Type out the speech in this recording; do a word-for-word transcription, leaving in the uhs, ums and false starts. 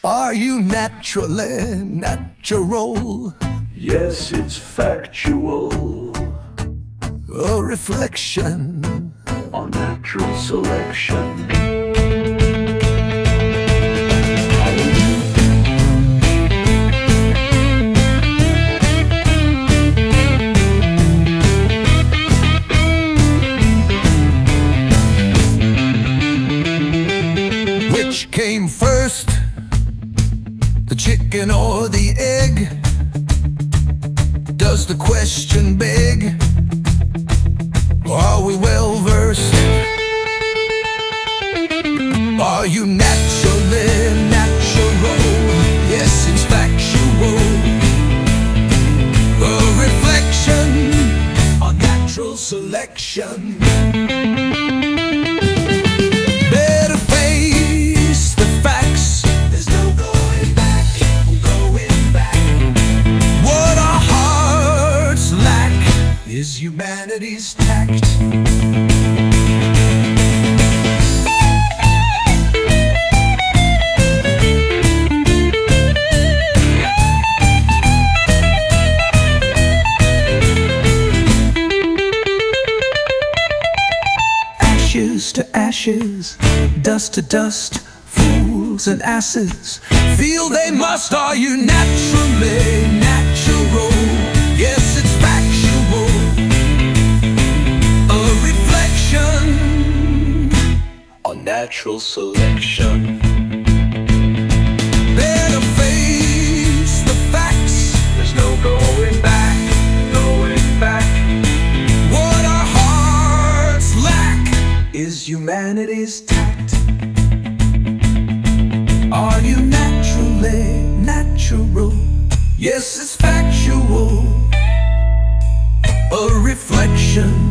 Are you naturally natural? Yes, it's factual. A reflection On natural selection. Which came first, the chicken or the egg? Does the question beg? Are we well versed? Are you naturally natural? Yes, it's factual. A reflection on natural selection. Better face the facts. There's no going back, going back. What our hearts lack is humanity's tact. Ashes to ashes, dust to dust, fools and asses feel they must. Are you naturally natural? Yes, it's factual. A reflection on natural selection. Better face the facts. There's no going back, going back. What our hearts lack is humanity's tact. Are you naturally natural? Yes, it's factual. A reflection